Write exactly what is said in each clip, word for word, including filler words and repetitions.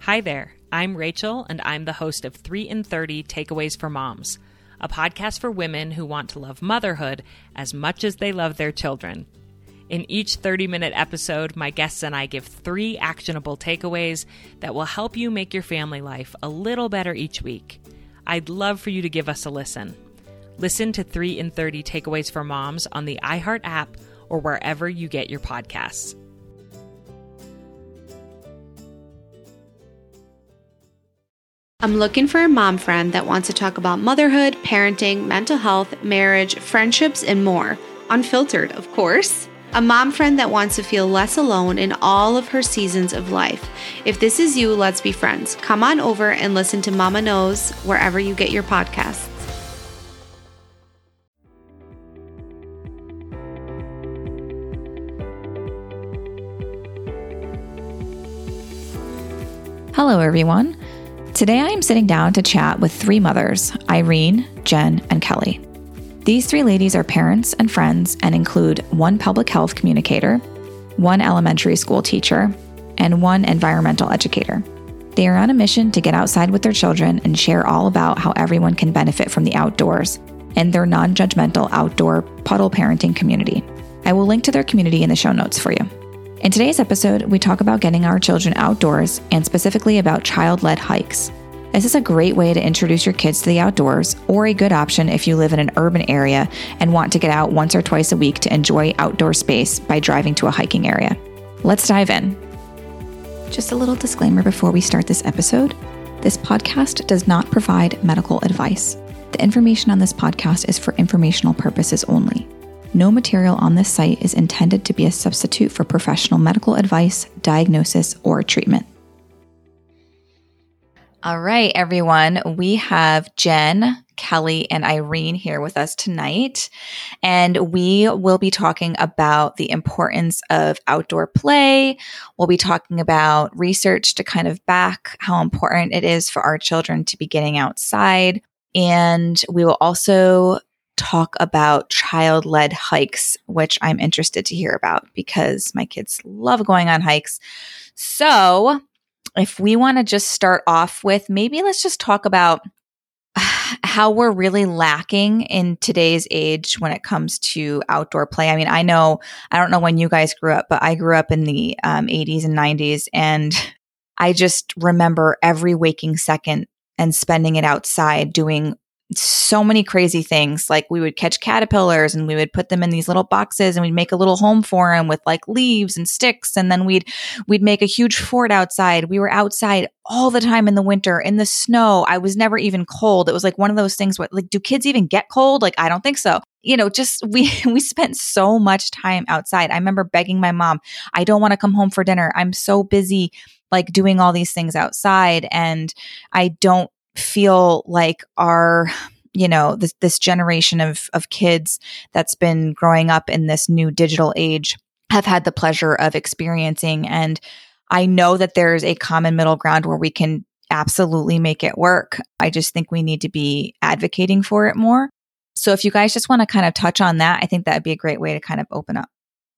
Hi there, I'm Rachel, and I'm the host of three in thirty Takeaways for Moms, a podcast for women who want to love motherhood as much as they love their children. In each thirty-minute episode, my guests and I give three actionable takeaways that will help you make your family life a little better each week. I'd love for you to give us a listen. Listen to three in thirty Takeaways for Moms on the iHeart app or wherever you get your podcasts. I'm looking for a mom friend that wants to talk about motherhood, parenting, mental health, marriage, friendships, and more. Unfiltered, of course. A mom friend that wants to feel less alone in all of her seasons of life. If this is you, let's be friends. Come on over and listen to Mama Knows wherever you get your podcasts. Hello, everyone. Today I am sitting down to chat with three mothers, Irene, Jen, and Kelly. These three ladies are parents and friends and include one public health communicator, one elementary school teacher, and one environmental educator. They are on a mission to get outside with their children and share all about how everyone can benefit from the outdoors and their non-judgmental outdoor puddle parenting community. I will link to their community in the show notes for you. In today's episode, we talk about getting our children outdoors and specifically about child-led hikes. This is a great way to introduce your kids to the outdoors, or a good option if you live in an urban area and want to get out once or twice a week to enjoy outdoor space by driving to a hiking area. Let's dive in. Just a little disclaimer before we start this episode. This podcast does not provide medical advice. The information on this podcast is for informational purposes only. No material on this site is intended to be a substitute for professional medical advice, diagnosis, or treatment. All right, everyone. We have Jen, Kelly, and Irene here with us tonight, and we will be talking about the importance of outdoor play. We'll be talking about research to kind of back how important it is for our children to be getting outside, and we will also talk about child-led hikes, which I'm interested to hear about because my kids love going on hikes. So if we want to just start off with, maybe let's just talk about how we're really lacking in today's age when it comes to outdoor play. I mean, I know, I don't know when you guys grew up, but I grew up in the um, eighties and nineties, and I just remember every waking second and spending it outside doing so many crazy things. Like we would catch caterpillars and we would put them in these little boxes and we'd make a little home for them with like leaves and sticks. And then we'd, we'd make a huge fort outside. We were outside all the time in the winter, in the snow. I was never even cold. It was like one of those things where like, do kids even get cold? Like, I don't think so. You know, just we, we spent so much time outside. I remember begging my mom, I don't want to come home for dinner. I'm so busy like doing all these things outside. And I don't feel like our, you know, this, this generation of, of kids that's been growing up in this new digital age have had the pleasure of experiencing. And I know that there's a common middle ground where we can absolutely make it work. I just think we need to be advocating for it more. So if you guys just want to kind of touch on that, I think that'd be a great way to kind of open up.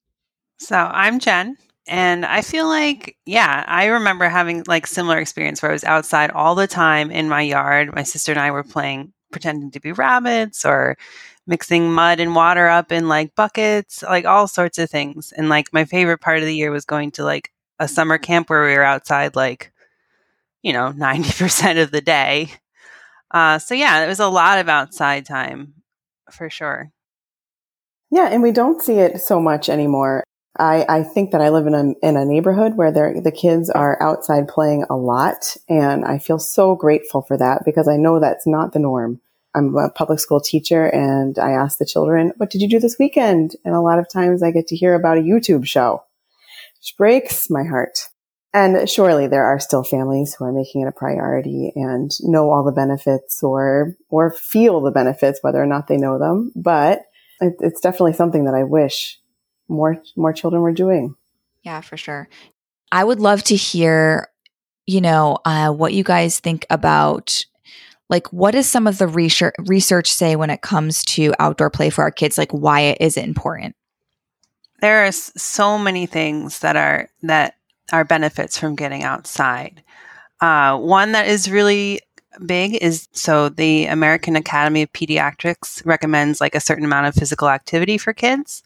So I'm Jen. And I feel like, yeah, I remember having like similar experience where I was outside all the time in my yard. My sister and I were playing, pretending to be rabbits or mixing mud and water up in like buckets, like all sorts of things. And like my favorite part of the year was going to like a summer camp where we were outside like, you know, ninety percent of the day. Uh, so yeah, it was a lot of outside time for sure. Yeah, and we don't see it so much anymore. I, I think that I live in a in a neighborhood where the kids are outside playing a lot, and I feel so grateful for that because I know that's not the norm. I'm a public school teacher, and I ask the children, what did you do this weekend? And a lot of times I get to hear about a YouTube show, which breaks my heart. And surely there are still families who are making it a priority and know all the benefits or or feel the benefits, whether or not they know them. But it, it's definitely something that I wish more more children were doing. Yeah, for sure. I would love to hear, you know, uh, what you guys think about, like, what does some of the research research say when it comes to outdoor play for our kids? Like, why is it important? There are so many things that are that are benefits from getting outside. Uh, one that is really big is, so the American Academy of Pediatrics recommends like a certain amount of physical activity for kids.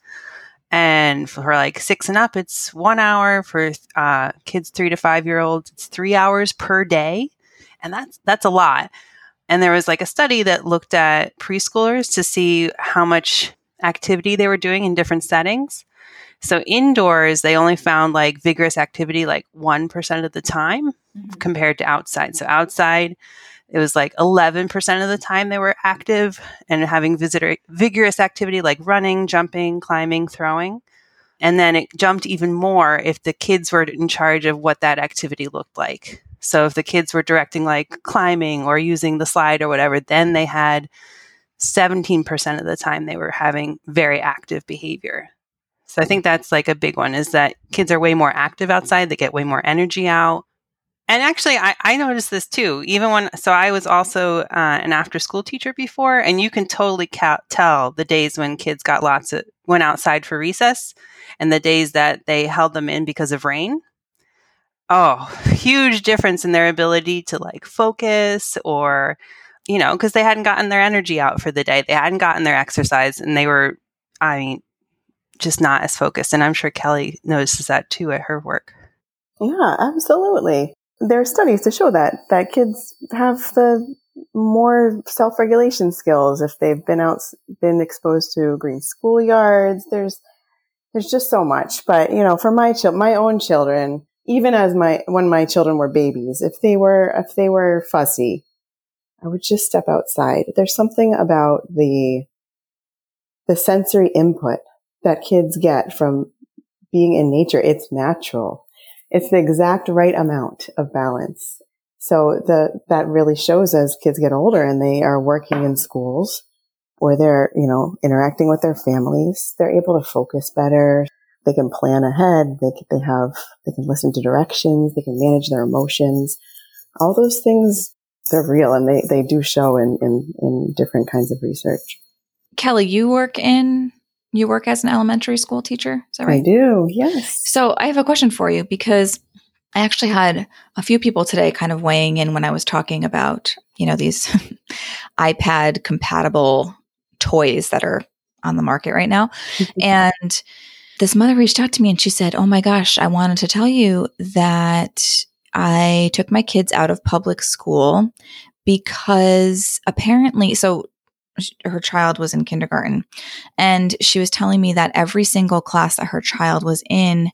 And for like six and up, it's one hour. For uh, kids three to five year olds, it's three hours per day. And that's, that's a lot. And there was like a study that looked at preschoolers to see how much activity they were doing in different settings. So indoors, they only found like vigorous activity like one percent of the time mm-hmm. compared to outside. So outside, it was like eleven percent of the time they were active and having visitor- vigorous activity like running, jumping, climbing, throwing. And then it jumped even more if the kids were in charge of what that activity looked like. So if the kids were directing like climbing or using the slide or whatever, then they had seventeen percent of the time they were having very active behavior. So I think that's like a big one, is that kids are way more active outside. They get way more energy out. And actually, I, I noticed this too, even when, so I was also uh, an after school teacher before, and you can totally ca- tell the days when kids got lots of, went outside for recess and the days that they held them in because of rain. Oh, huge difference in their ability to like focus or, you know, because they hadn't gotten their energy out for the day. They hadn't gotten their exercise and they were, I mean, just not as focused. And I'm sure Kelly notices that too at her work. Yeah, absolutely. There are studies to show that, that kids have the more self-regulation skills if they've been out, been exposed to green schoolyards. There's, there's just so much. But, you know, for my chil- my own children, even as my, when my children were babies, if they were, if they were fussy, I would just step outside. There's something about the, the sensory input that kids get from being in nature. It's natural. It's the exact right amount of balance. So the, that really shows as kids get older and they are working in schools or they're, you know, interacting with their families, they're able to focus better. They can plan ahead. They can, they have, they can listen to directions. They can manage their emotions. All those things, they're real and they, they do show in, in, in different kinds of research. Kelly, you work in You work as an elementary school teacher, is that right? I do, yes. So I have a question for you because I actually had a few people today kind of weighing in when I was talking about, you know, these iPad compatible toys that are on the market right now. And this mother reached out to me and she said, oh my gosh, I wanted to tell you that I took my kids out of public school because apparently, so her child was in kindergarten and she was telling me that every single class that her child was in,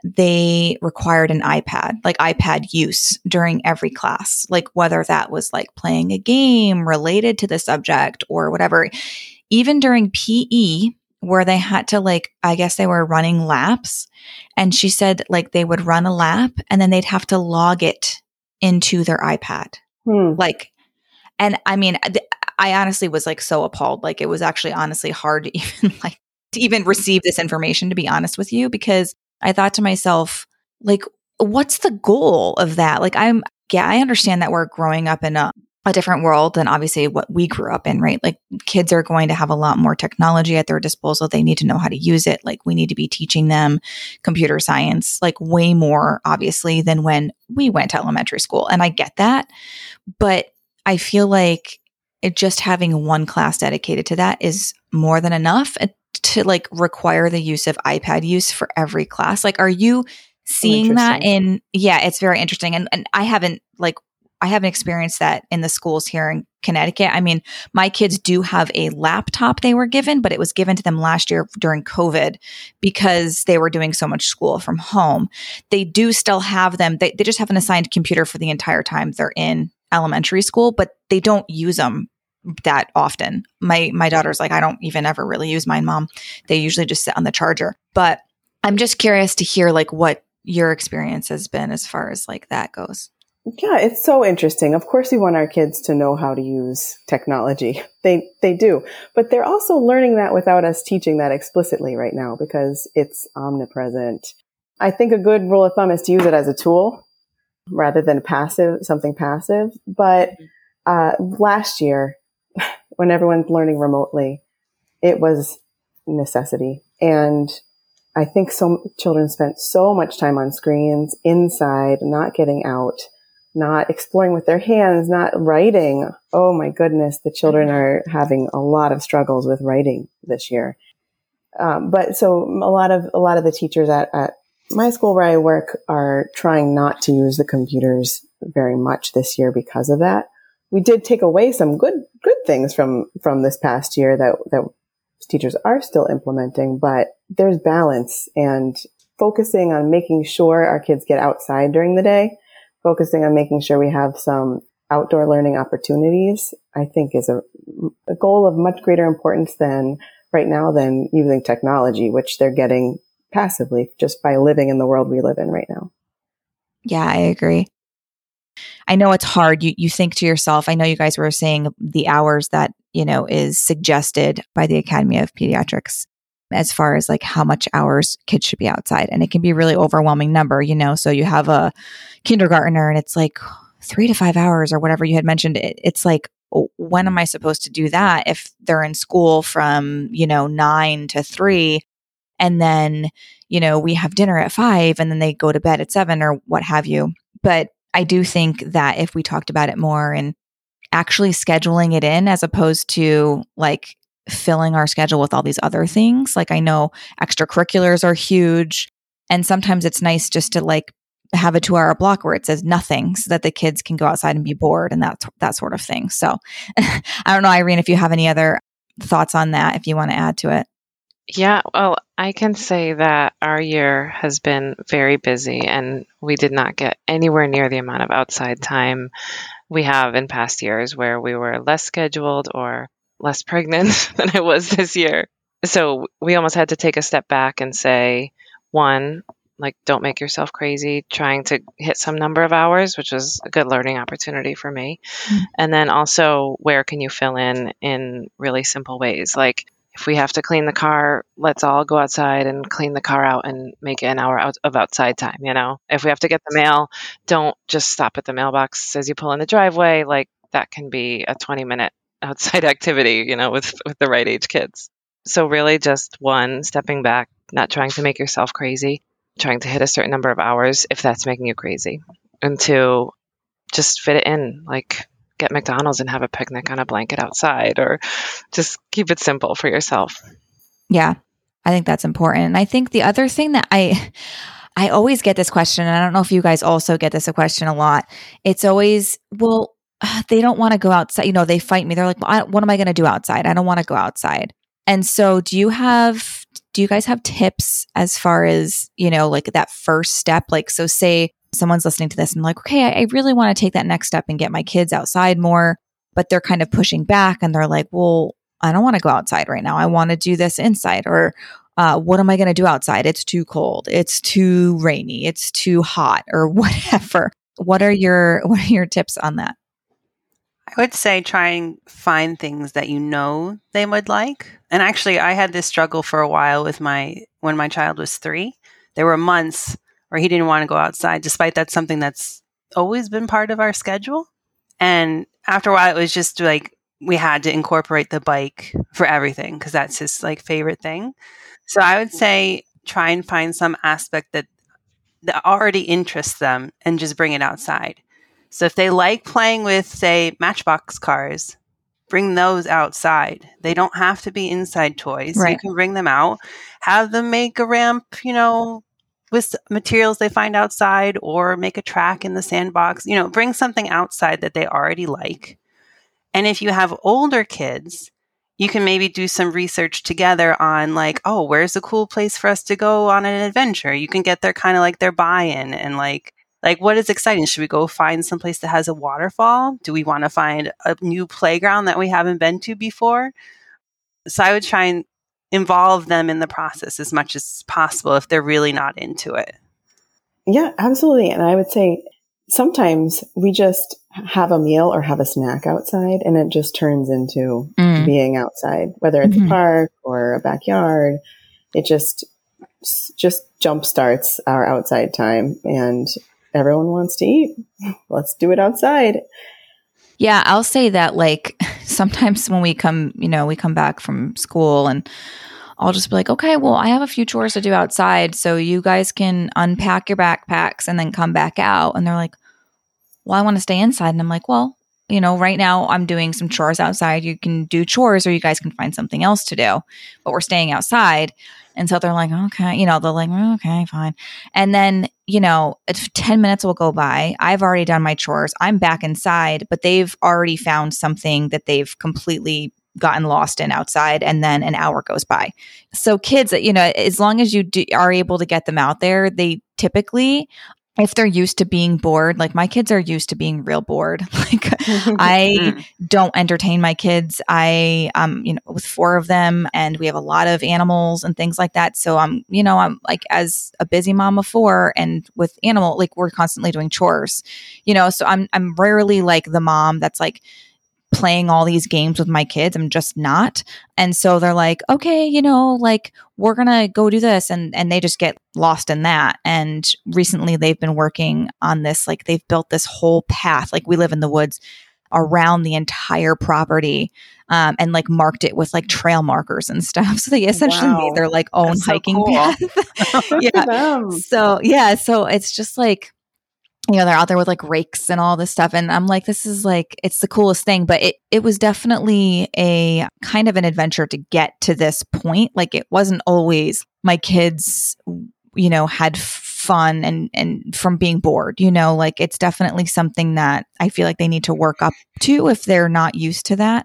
they required an iPad, like iPad use during every class, like whether that was like playing a game related to the subject or whatever. Even during P E, where they had to like, I guess they were running laps. And she said like they would run a lap and then they'd have to log it into their iPad. Hmm. Like, and I mean, th- I honestly was like so appalled. Like it was actually honestly hard to even like to even receive this information, to be honest with you, because I thought to myself, like, what's the goal of that? Like, I'm, yeah, I understand that we're growing up in a, a different world than obviously what we grew up in, right? Like kids are going to have a lot more technology at their disposal. They need to know how to use it. Like we need to be teaching them computer science, like way more obviously than when we went to elementary school. And I get that, but I feel like it just having one class dedicated to that is more than enough to like require the use of iPad use for every class. Like, are you seeing that in, yeah, it's very interesting. And, and I haven't like, I haven't experienced that in the schools here in Connecticut. I mean, my kids do have a laptop they were given, but it was given to them last year during COVID because they were doing so much school from home. They do still have them. They, they just have an assigned computer for the entire time they're in elementary school, but they don't use them that often. My my daughter's like, I don't even ever really use mine, Mom. They usually just sit on the charger. But I'm just curious to hear like what your experience has been as far as like that goes. Yeah, it's so interesting. Of course, we want our kids to know how to use technology. They they do. But they're also learning that without us teaching that explicitly right now because it's omnipresent. I think a good rule of thumb is to use it as a tool rather than passive, something passive. But uh, last year, when everyone's learning remotely, it was necessity. And I think some children spent so much time on screens, inside, not getting out, not exploring with their hands, not writing. Oh my goodness, the children are having a lot of struggles with writing this year. Um, but so a lot of, a lot of the teachers at, at my school where I work are trying not to use the computers very much this year because of that. We did take away some good, good things from, from this past year that, that teachers are still implementing, but there's balance and focusing on making sure our kids get outside during the day, focusing on making sure we have some outdoor learning opportunities, I think is a, a goal of much greater importance than right now than using technology, which they're getting passively just by living in the world we live in right now. Yeah, I agree. I know it's hard. You you think to yourself, I know you guys were saying the hours that, you know, is suggested by the Academy of Pediatrics as far as like how much hours kids should be outside. And it can be a really overwhelming number, you know, so you have a kindergartner and it's like three to five hours or whatever you had mentioned. It, it's like, when am I supposed to do that if they're in school from, you know, nine to three and then, you know, we have dinner at five and then they go to bed at seven or what have you. But I do think that if we talked about it more and actually scheduling it in as opposed to like filling our schedule with all these other things, like I know extracurriculars are huge and sometimes it's nice just to like have a two hour block where it says nothing so that the kids can go outside and be bored and that, that sort of thing. So I don't know, Irene, if you have any other thoughts on that, if you want to add to it. Yeah, well, I can say that our year has been very busy and we did not get anywhere near the amount of outside time we have in past years where we were less scheduled or less pregnant than I was this year. So we almost had to take a step back and say, one, like, don't make yourself crazy trying to hit some number of hours, which was a good learning opportunity for me. Mm-hmm. And then also, where can you fill in in really simple ways? Like, if we have to clean the car, let's all go outside and clean the car out and make it an hour out of outside time, you know? If we have to get the mail, don't just stop at the mailbox as you pull in the driveway. Like, that can be a twenty minute outside activity, you know, with, with the right age kids. So really just one, stepping back, not trying to make yourself crazy, trying to hit a certain number of hours if that's making you crazy. And two, just fit it in, like get McDonald's and have a picnic on a blanket outside, or just keep it simple for yourself. Yeah, I think that's important. And I think the other thing that I, I always get this question, and I don't know if you guys also get this a question a lot. It's always, well, they don't want to go outside. You know, they fight me. They're like, well, I, what am I going to do outside? I don't want to go outside. And so do you have, do you guys have tips as far as, you know, like that first step? Like, so say someone's listening to this and like, okay, I, I really want to take that next step and get my kids outside more, but they're kind of pushing back and they're like, well, I don't want to go outside right now. I want to do this inside, or uh, what am I going to do outside? It's too cold. It's too rainy. It's too hot, or whatever. What are your, what are your tips on that? I would say try and find things that you know they would like. And actually, I had this struggle for a while with my, when my child was three. There were months where he didn't want to go outside, despite that's something that's always been part of our schedule. And after a while, it was just like, we had to incorporate the bike for everything because that's his like favorite thing. So I would say try and find some aspect that, that already interests them and just bring it outside. So if they like playing with, say, Matchbox cars, bring those outside. They don't have to be inside toys. Right. You can bring them out, have them make a ramp, you know, with materials they find outside, or make a track in the sandbox. You know, bring something outside that they already like. And if you have older kids, you can maybe do some research together on like, oh, where's a cool place for us to go on an adventure? You can get their kind of like their buy-in and like, Like, what is exciting? Should we go find some place that has a waterfall? Do we want to find a new playground that we haven't been to before? So I would try and involve them in the process as much as possible if they're really not into it. Yeah, absolutely. And I would say sometimes we just have a meal or have a snack outside and it just turns into mm. being outside, whether it's mm-hmm. a park or a backyard. It just, just jump starts our outside time, and everyone wants to eat. Let's do it outside. Yeah, I'll say that like sometimes when we come, you know, we come back from school and I'll just be like, okay, well, I have a few chores to do outside. So you guys can unpack your backpacks and then come back out. And they're like, well, I want to stay inside. And I'm like, well, you know, right now I'm doing some chores outside. You can do chores or you guys can find something else to do, but we're staying outside. And so they're like, okay, you know, they're like, okay, fine. And then, you know, ten minutes will go by. I've already done my chores. I'm back inside, but they've already found something that they've completely gotten lost in outside. And then an hour goes by. So kids, you know, as long as you do, are able to get them out there, they typically, if they're used to being bored, like my kids are used to being real bored. Like I don't entertain my kids. I, um, you know, with four of them and we have a lot of animals and things like that. So I'm, you know, I'm like as a busy mom of four and with animal, like we're constantly doing chores, you know, so I'm, I'm rarely like the mom that's like playing all these games with my kids. I'm just not. And so they're like, okay, you know, like we're going to go do this. And, and they just get lost in that. And recently they've been working on this, like they've built this whole path. Like we live in the woods around the entire property, um, and like marked it with like trail markers and stuff. So they essentially Wow. made their like own That's so hiking cool. path. Good Yeah. for them. So yeah. So it's just like, you know, they're out there with like rakes and all this stuff. And I'm like, this is like, it's the coolest thing. But it, it was definitely a kind of an adventure to get to this point. Like it wasn't always my kids, you know, had fun and, and from being bored, you know, like it's definitely something that I feel like they need to work up to if they're not used to that.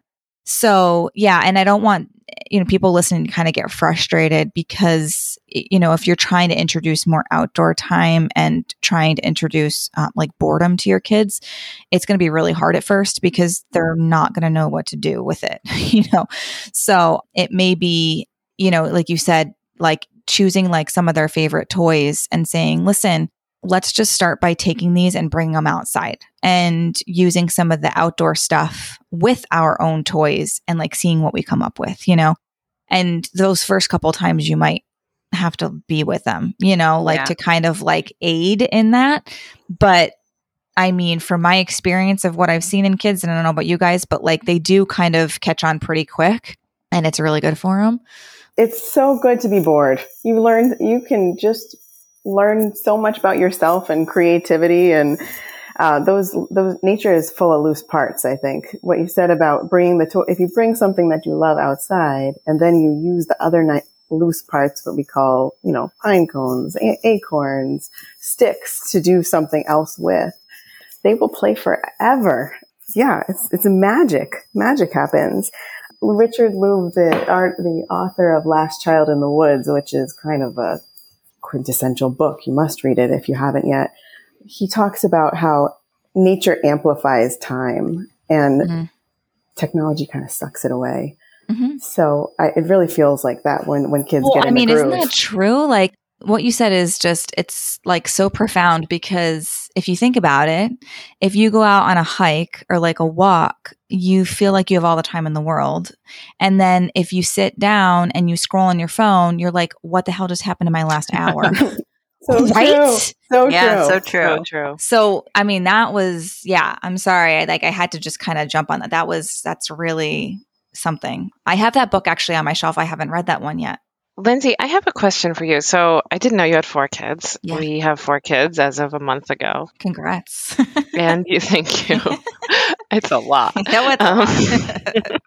So yeah. And I don't want, you know, people listening to kind of get frustrated because, you know, if you're trying to introduce more outdoor time and trying to introduce uh, like boredom to your kids, it's going to be really hard at first because they're not going to know what to do with it, you know? So it may be, you know, like you said, like choosing like some of their favorite toys and saying, listen, let's just start by taking these and bringing them outside and using some of the outdoor stuff with our own toys and like seeing what we come up with, you know? And those first couple times you might have to be with them, you know, like Yeah. to kind of like aid in that. But I mean, from my experience of what I've seen in kids, and I don't know about you guys, but like they do kind of catch on pretty quick and it's really good for them. It's so good to be bored. You learn, you can just learn so much about yourself and creativity, and uh, those those nature is full of loose parts. I think what you said about bringing the to- if you bring something that you love outside and then you use the other ni- loose parts, what we call, you know, pine cones, a- acorns, sticks, to do something else with, they will play forever. Yeah, it's it's a magic. Magic happens. Richard Louv, the art, the author of Last Child in the Woods, which is kind of a quintessential book. You must read it if you haven't yet. He talks about how nature amplifies time and Mm-hmm. technology kind of sucks it away. Mm-hmm. So I, it really feels like that when, when kids Well, get in I mean, the groove. isn't that true? Like what you said is just, it's like so profound because if you think about it, if you go out on a hike or like a walk, you feel like you have all the time in the world. And then if you sit down and you scroll on your phone, you're like, what the hell just happened in my last hour? So Right? true. So Yeah, true. so true. So true. So, I mean, that was, yeah, I'm sorry. I, like I had to just kind of jump on that. That was, that's really something. I have that book actually on my shelf. I haven't read that one yet. Lindsay, I have a question for you. So I didn't know you had four kids. Yeah. We have four kids as of a month ago. Congrats. And you thank you. It's a lot. No, it's a Um, lot.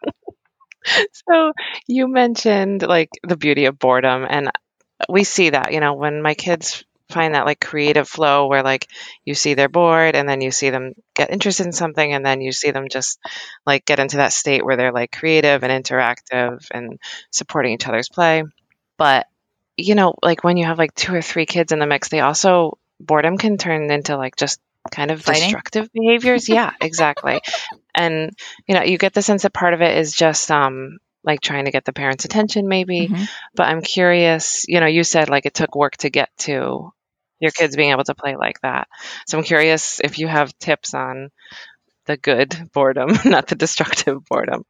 So you mentioned like the beauty of boredom, and we see that, you know, when my kids find that like creative flow where like you see they're bored and then you see them get interested in something and then you see them just like get into that state where they're like creative and interactive and supporting each other's play. But you know, like when you have like two or three kids in the mix, they also, boredom can turn into like just kind of Fighting? destructive behaviors. Yeah, exactly. And you know, you get the sense that part of it is just um like trying to get the parents' attention maybe. Mhm. But I'm curious, you know, you said like it took work to get to your kids being able to play like that. So I'm curious if you have tips on the good boredom, not the destructive boredom.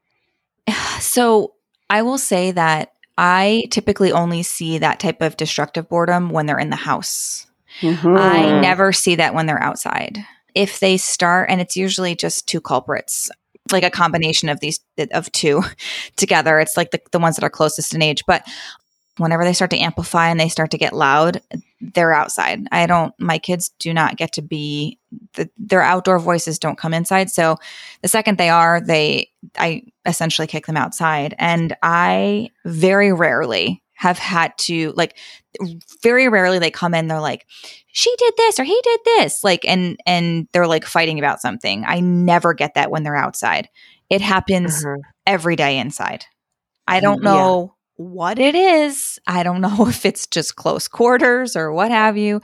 So I will say that I typically only see that type of destructive boredom when they're in the house. Mhm. I never see that when they're outside. If they start, and it's usually just two culprits, like a combination of these, of two together. It's like the, the ones that are closest in age. But whenever they start to amplify and they start to get loud, they're outside. I don't, my kids do not get to be, the, their outdoor voices don't come inside. So the second they are, they, I essentially kick them outside. And I very rarely have had to, like, very rarely they come in, they're like, she did this or he did this. Like, and, and they're like fighting about something. I never get that when they're outside. It happens Mhm. every day inside. I don't know what it is. I don't know if it's just close quarters or what have you.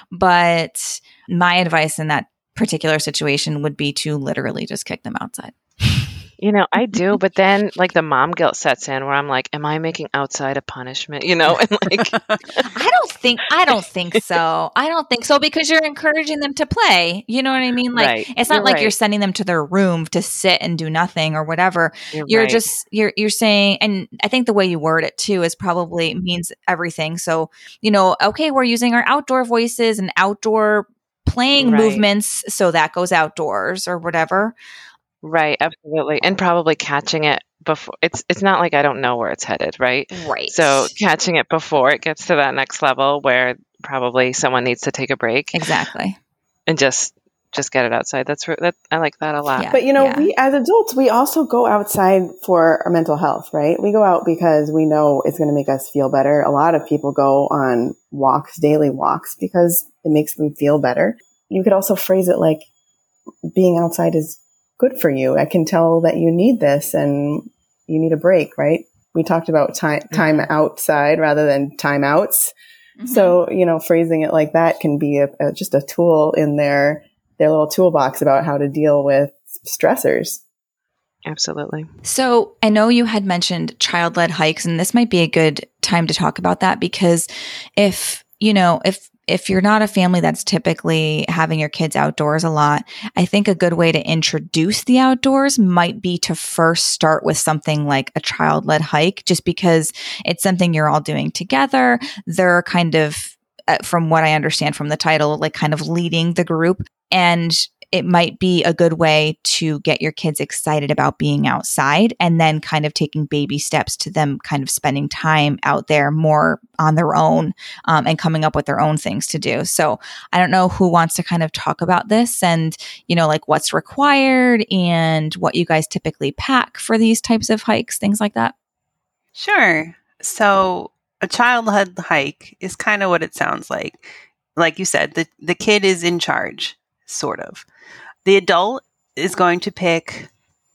But my advice in that particular situation would be to literally just kick them outside. You know, I do, but then like the mom guilt sets in where I'm like, am I making outside a punishment? You know, and like I don't think I don't think so. I don't think so because you're encouraging them to play. You know what I mean? Like Right. it's not You're like right. you're sending them to their room to sit and do nothing or whatever. You're, You're right. just you're you're saying, and I think the way you word it too is probably means everything. So, you know, okay, we're using our outdoor voices and outdoor playing Right. movements, so that goes outdoors or whatever. Right, absolutely. And probably catching it before it's it's not like I don't know where it's headed, right? Right. So catching it before it gets to that next level where probably someone needs to take a break Exactly. and just just get it outside. That's re- that I like that a lot. Yeah. But you know, yeah. we as adults, we also go outside for our mental health, right? We go out because we know it's going to make us feel better. A lot of people go on walks, daily walks, because it makes them feel better. You could also phrase it like being outside is good for you. I can tell that you need this and you need a break, right? We talked about time, time outside rather than time outs. Mhm. So, you know, phrasing it like that can be a, a, just a tool in their, their little toolbox about how to deal with stressors. Absolutely. So I know you had mentioned child-led hikes, and this might be a good time to talk about that because if, you know, if if you're not a family that's typically having your kids outdoors a lot, I think a good way to introduce the outdoors might be to first start with something like a child-led hike, just because it's something you're all doing together. They're kind of, uh, from what I understand from the title, like kind of leading the group. And it might be a good way to get your kids excited about being outside and then kind of taking baby steps to them kind of spending time out there more on their own um, and coming up with their own things to do. So I don't know who wants to kind of talk about this and, you know, like what's required and what you guys typically pack for these types of hikes, things like that. Sure. So a child-led hike is kind of what it sounds like. Like you said, the, the kid is in charge, sort of. The adult is going to pick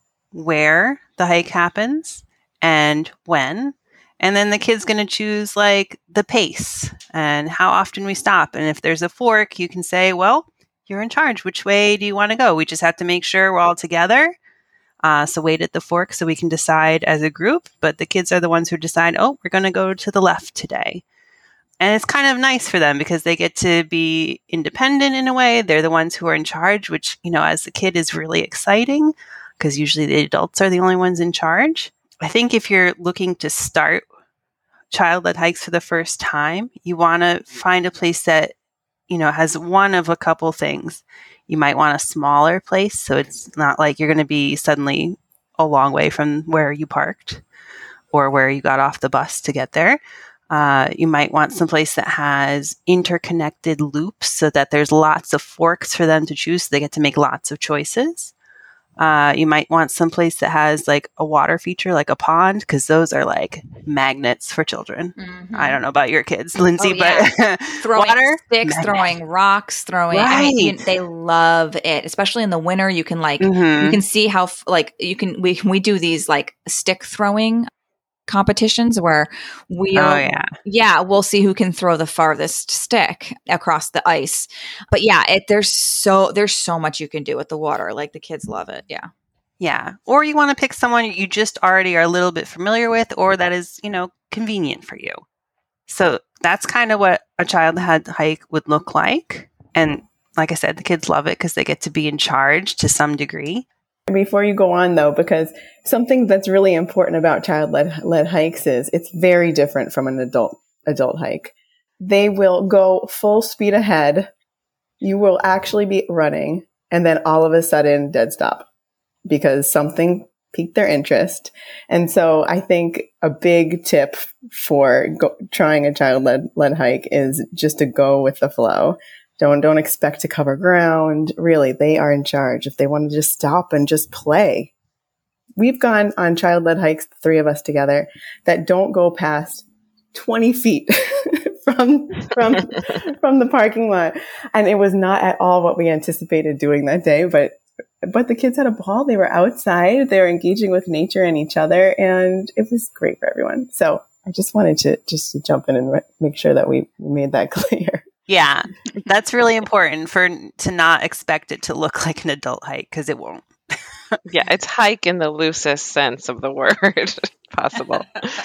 where the hike happens and when. And then the kid's going to choose like the pace and how often we stop. And if there's a fork, you can say, well, you're in charge. Which way do you want to go? We just have to make sure we're all together. Uh, so wait at the fork so we can decide as a group. But the kids are the ones who decide, oh, we're going to go to the left today. And it's kind of nice for them because they get to be independent in a way. They're the ones who are in charge, which, you know, as a kid is really exciting because usually the adults are the only ones in charge. I think if you're looking to start child-led hikes for the first time, you want to find a place that, you know, has one of a couple things. You might want a smaller place, so it's not like you're going to be suddenly a long way from where you parked or where you got off the bus to get there. Uh, you might want someplace that has interconnected loops so that there's lots of forks for them to choose. So they get to make lots of choices. Uh, you might want someplace that has like a water feature, like a pond, because those are like magnets for children. Mm-hmm. I don't know about your kids, Lindsay, Oh, yeah. but Throwing water, sticks, magnet. throwing rocks, throwing. I mean, you, Right. they love it, especially in the winter. You can like, Mhm. you can see how f- like you can we we do these like stick throwing competitions where we Oh yeah. yeah we'll see who can throw the farthest stick across the ice. But yeah, it there's so there's so much you can do with the water. Like the kids love it. Yeah. Yeah. Or you want to pick someone you just already are a little bit familiar with or that is, you know, convenient for you. So that's kind of what a child-led hike would look like. And like I said, the kids love it because they get to be in charge to some degree. Before you go on, though, because something that's really important about child-led led hikes is it's very different from an adult adult hike. They will go full speed ahead. You will actually be running, and then all of a sudden, dead stop because something piqued their interest. And so I think a big tip for go- trying a child-led led hike is just to go with the flow. Don't, don't expect to cover ground. Really, they are in charge. If they want to just stop and just play. We've gone on child-led hikes, the three of us together, that don't go past twenty feet from, from, from the parking lot. And it was not at all what we anticipated doing that day, but But the kids had a ball. They were outside. They were engaging with nature and each other, and it was great for everyone. So I just wanted to just to jump in and re- make sure that we made that clear. Yeah, that's really important for to not expect it to look like an adult hike, because it won't. Yeah, it's hike in the loosest sense of the word possible.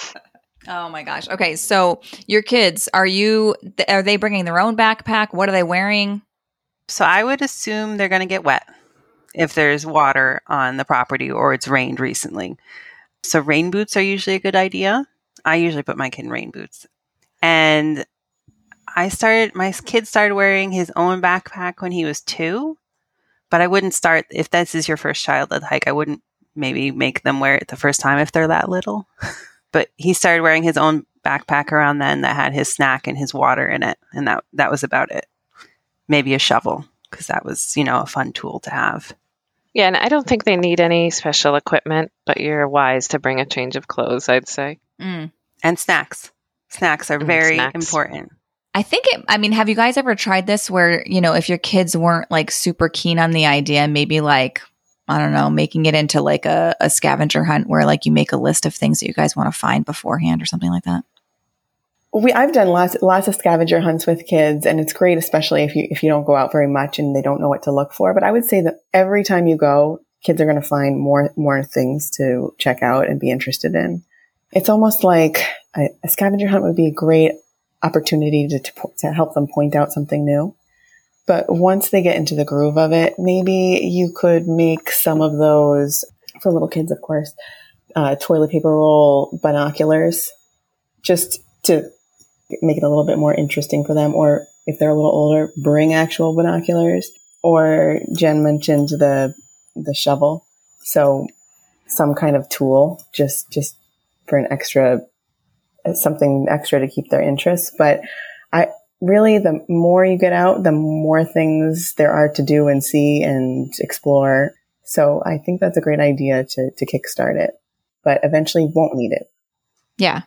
Oh my gosh. Okay, so your kids, are you are they bringing their own backpack? What are they wearing? So I would assume they're going to get wet if there's water on the property or it's rained recently. So rain boots are usually a good idea. I usually put my kid in rain boots. And I started, my kid started wearing his own backpack when he was two, but I wouldn't start, if this is your first child-led hike, I wouldn't maybe make them wear it the first time if they're that little. But he started wearing his own backpack around then that had his snack and his water in it. And that, that was about it. Maybe a shovel, because that was, you know, a fun tool to have. Yeah, and I don't think they need any special equipment, but you're wise to bring a change of clothes, I'd say. Mm. And snacks. Snacks are Mm, very snacks. important. I think it, I mean, have you guys ever tried this where, you know, if your kids weren't like super keen on the idea, maybe like, I don't know, making it into like a, a scavenger hunt where like you make a list of things that you guys want to find beforehand or something like that? We, I've done lots, lots of scavenger hunts with kids, and it's great, especially if you, if you don't go out very much and they don't know what to look for. But I would say that every time you go, kids are going to find more, more things to check out and be interested in. It's almost like a, a scavenger hunt would be a great opportunity to, to, to help them point out something new. But once they get into the groove of it, maybe you could make some of those, for little kids, of course, uh, toilet paper roll binoculars, just to make it a little bit more interesting for them. Or if they're a little older, bring actual binoculars. Or Jen mentioned the the shovel. So some kind of tool, just just for an extra, something extra to keep their interest. But I really, the more you get out, the more things there are to do and see and explore. So I think that's a great idea to to kickstart it, but eventually won't need it. Yeah.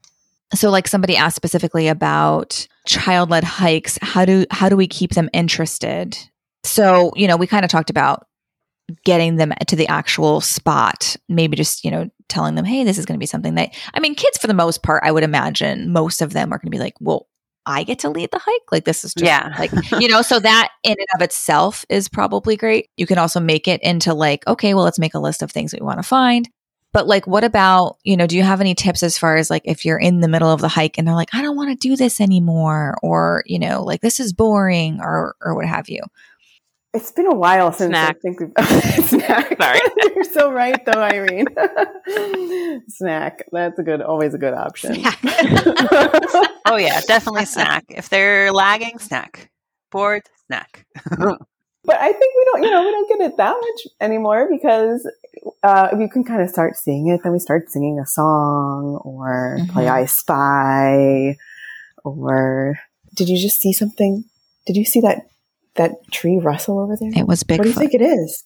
So like somebody asked specifically about child-led hikes, how do how do we keep them interested? So, you know, we kind of talked about getting them to the actual spot, maybe just, you know, telling them, hey, this is going to be something that, I mean, kids for the most part, I would imagine most of them are going to be like, well, I get to lead the hike. Like this is just Yeah. like, you know, so that in and of itself is probably great. You can also make it into like, okay, well, let's make a list of things that we want to find. But like, what about, you know, do you have any tips as far as like, if you're in the middle of the hike and they're like, I don't want to do this anymore, or, you know, like this is boring, or, or what have you? It's been a while since Snack. I think we've snack. Sorry. You're so right though, Irene. Snack. That's a good, always a good option. Oh yeah, definitely snack. If they're lagging, snack. Bored, snack. But I think we don't, you know, we don't get it that much anymore because uh, you can kind of start seeing it. Then we start singing a song or Mm-hmm. play I Spy. Or did you just see something? Did you see that that tree rustle over there? It was Bigfoot. What do you think it is?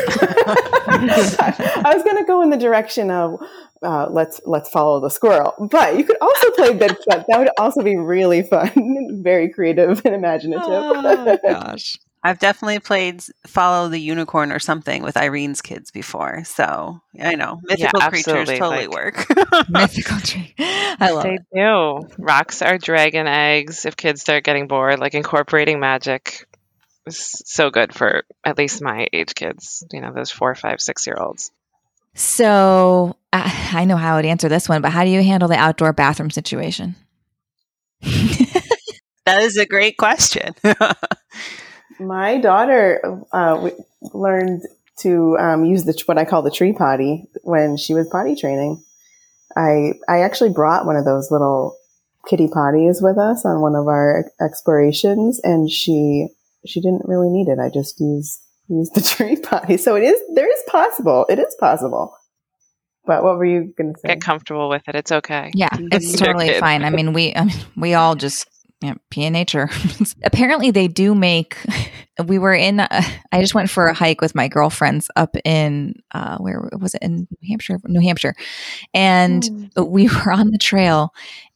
I was going to go in the direction of uh, let's let's follow the squirrel, but you could also play Bigfoot. That would also be really fun, very creative and imaginative. Oh gosh. I've definitely played Follow the Unicorn or something with Irene's kids before. So I know mythical Yeah, creatures absolutely. totally Like- work. Mythical tree. I love They it. do. Rocks are dragon eggs. If kids start getting bored, like incorporating magic is so good for at least my age kids, you know, those four, five, six year olds. So uh, I know how I would answer this one, but how do you handle the outdoor bathroom situation? That is a great question. My daughter uh, we learned to um, use the what I call the tree potty when she was potty training. I I actually brought one of those little kitty potties with us on one of our explorations, and she she didn't really need it. I just used used the tree potty. So it is there is possible. It is possible. But what were you going to say? Get comfortable with it. It's okay. Yeah, it's totally fine. I mean, we I mean, we all just you know, pee in nature. Apparently, they do make. We were in. Uh, I just went for a hike with my girlfriends up in uh, where was it in New Hampshire, New Hampshire, and mm. we were on the trail,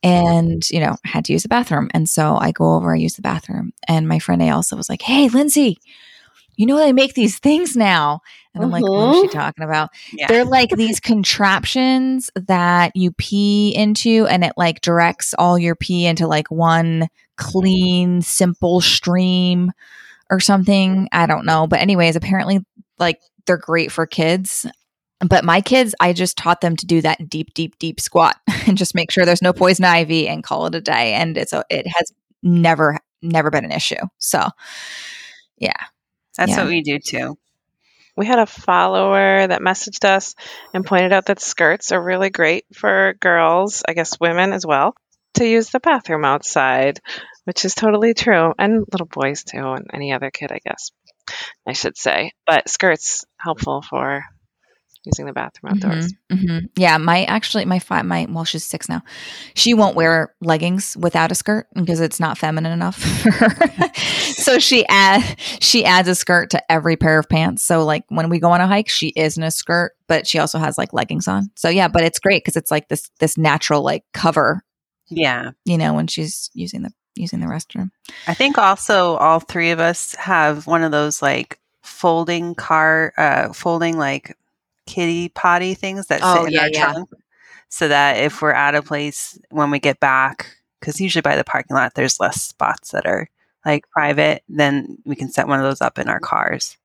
and you know had to use the bathroom, and so I go over, I use the bathroom, and my friend Ailsa was like, "Hey, Lindsay, you know they make these things now." And I'm mm-hmm. like, what is she talking about? Yeah. They're like these contraptions that you pee into and it like directs all your pee into like one clean, simple stream or something. I don't know. But anyways, apparently like they're great for kids. But my kids, I just taught them to do that deep, deep, deep squat and just make sure there's no poison ivy and call it a day. And it's a, it has never, never been an issue. So yeah. That's yeah. what we do too. We had a follower that messaged us and pointed out that skirts are really great for girls, I guess women as well, to use the bathroom outside, which is totally true. And little boys too, and any other kid, I guess, I should say. But skirts helpful for using the bathroom outdoors. Mm-hmm, mm-hmm. Yeah, my actually my five my well she's six now. She won't wear leggings without a skirt because it's not feminine enough for her. So she add she adds a skirt to every pair of pants. So like when we go on a hike, she is in a skirt, but she also has like leggings on. So yeah, but it's great because it's like this this natural like cover. Yeah, you know when she's using the using the restroom. I think also all three of us have one of those like folding car, uh, folding like. kitty potty things that oh, sit in yeah, our yeah. trunk so that if we're at a place when we get back, because usually by the parking lot there's less spots that are like private, then we can set one of those up in our cars.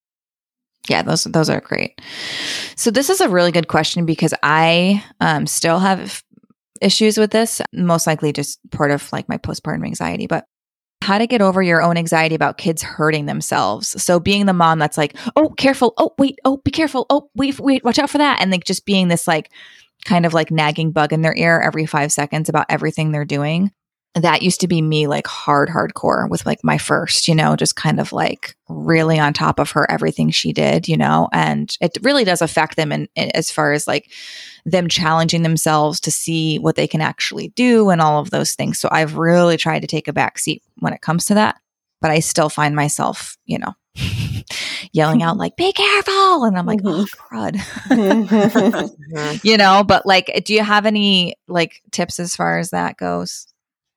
Yeah, those those are great. So this is a really good question because I um, still have issues with this, most likely just part of like my postpartum anxiety, but how to get over your own anxiety about kids hurting themselves. So being the mom that's like, oh, careful. Oh, wait. Oh, be careful. Oh, wait, wait, watch out for that. And like just being this like kind of like nagging bug in their ear every five seconds about everything they're doing. That used to be me like hard, hardcore with like my first, you know, just kind of like really on top of her, everything she did, you know, and it really does affect them in, in as far as like them challenging themselves to see what they can actually do and all of those things. So I've really tried to take a back seat when it comes to that, but I still find myself, you know, yelling out like, be careful. And I'm like, oh, crud, you know, but like, do you have any like tips as far as that goes?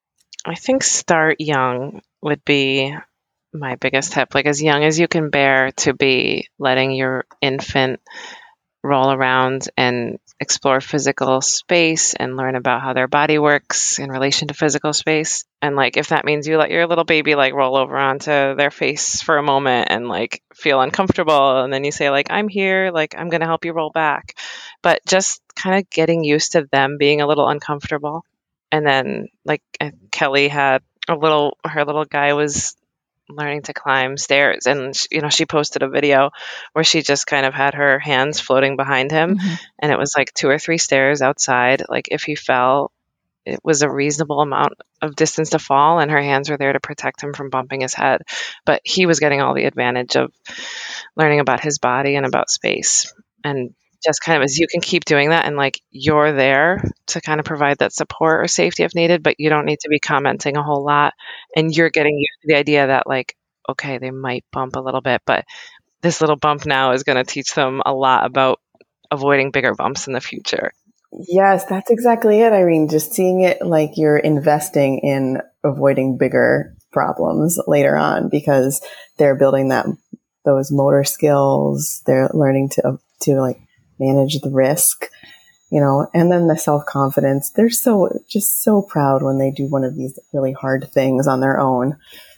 I think start young would be my biggest tip. Like as young as you can bear to be letting your infant roll around and explore physical space and learn about how their body works in relation to physical space. And like if that means you let your little baby like roll over onto their face for a moment and like feel uncomfortable and then you say like I'm here, like I'm going to help you roll back. But just kind of getting used to them being a little uncomfortable. And then like Kelly had a little, her little guy was learning to climb stairs. And, she, you know, she posted a video where she just kind of had her hands floating behind him. Mm-hmm. And it was like two or three stairs outside. Like if he fell, it was a reasonable amount of distance to fall. And her hands were there to protect him from bumping his head. But he was getting all the advantage of learning about his body and about space. And just kind of as you can keep doing that and like you're there to kind of provide that support or safety if needed, but you don't need to be commenting a whole lot. And you're getting used to the idea that like, okay, they might bump a little bit, but this little bump now is going to teach them a lot about avoiding bigger bumps in the future. Yes, that's exactly it, Irene. Just seeing it like you're investing in avoiding bigger problems later on because they're building that those motor skills. They're learning to to like manage the risk, you know, and then the self-confidence. They're so, just so proud when they do one of these really hard things on their own.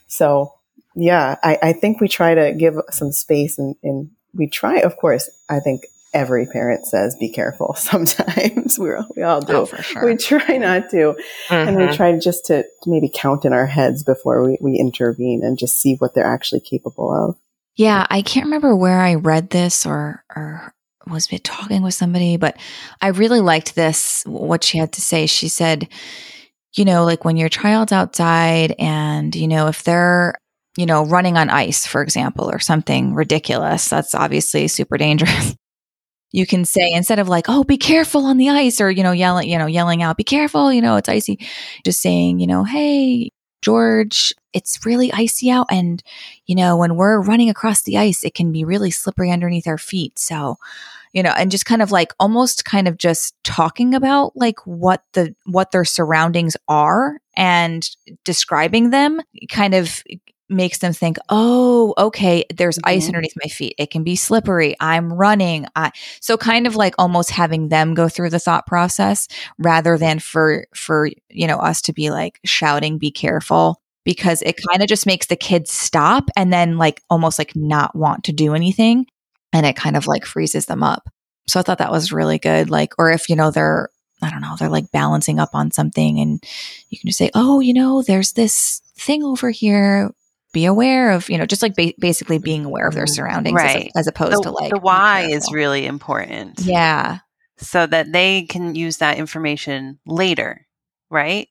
So yeah, I, I think we try to give some space and, and we try, of course, I think every parent says, be careful. Sometimes we we all do. Oh, for sure. We try not to. Mm-hmm. And we try just to maybe count in our heads before we, we intervene and just see what they're actually capable of. Yeah. I can't remember where I read this or, or, was talking with somebody, but I really liked this, what she had to say. She said, you know, like when your child's outside and, you know, if they're, you know, running on ice, for example, or something ridiculous, that's obviously super dangerous. You can say, instead of like, oh, be careful on the ice, or, you know, yelling, you know, yelling out, be careful, you know, it's icy. Just saying, you know, hey, George, it's really icy out. And, you know, when we're running across the ice, it can be really slippery underneath our feet. So, you know, and just kind of like almost kind of just talking about like what the, what their surroundings are and describing them kind of makes them think, oh, okay, there's mm-hmm. ice underneath my feet. It can be slippery. I'm running. I, so kind of like almost having them go through the thought process rather than for, for, you know, us to be like shouting, be careful, because it kind of just makes the kids stop and then like almost like not want to do anything. And it kind of like freezes them up. So I thought that was really good. Like, or if, you know, they're, I don't know, they're like balancing up on something and you can just say, oh, you know, there's this thing over here. Be aware of, you know, just like ba- basically being aware of their surroundings, right. as, as opposed the, to like the why is really important. Yeah. So that they can use that information later. Right.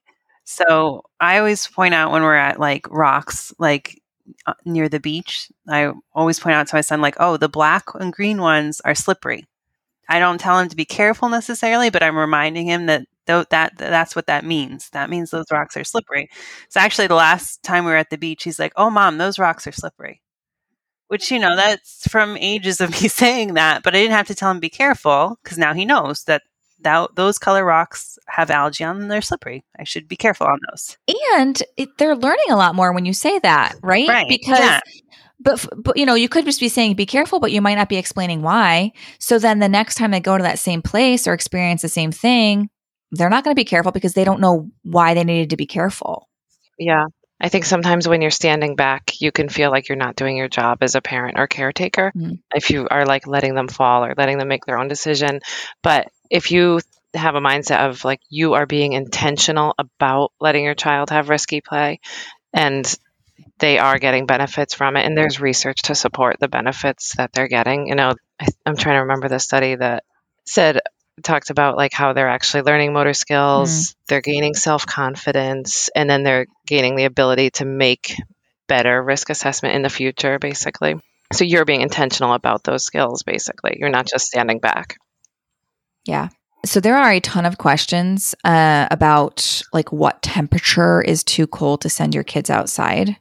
So I always point out when we're at like rocks, like uh, near the beach, I always point out to my son, like, oh, the black and green ones are slippery. I don't tell him to be careful necessarily, but I'm reminding him that th- that that's what that means. That means those rocks are slippery. So actually, the last time we were at the beach, he's like, "Oh, Mom, those rocks are slippery." Which, you know, that's from ages of me saying that, but I didn't have to tell him be careful because now he knows that, that those color rocks have algae on them. They're slippery. I should be careful on those. And it, they're learning a lot more when you say that, right? Right. Because yeah. But, but, you know, you could just be saying, be careful, but you might not be explaining why. So then the next time they go to that same place or experience the same thing, they're not going to be careful because they don't know why they needed to be careful. Yeah. I think sometimes when you're standing back, you can feel like you're not doing your job as a parent or caretaker. Mm-hmm. If you are like letting them fall or letting them make their own decision. But if you have a mindset of like, you are being intentional about letting your child have risky play and they are getting benefits from it. And there's research to support the benefits that they're getting. You know, I, I'm trying to remember the study that said, talked about like how they're actually learning motor skills, mm. they're gaining self-confidence, and then they're gaining the ability to make better risk assessment in the future, basically. So you're being intentional about those skills, basically. You're not just standing back. Yeah. So there are a ton of questions uh, about like what temperature is too cold to send your kids outside.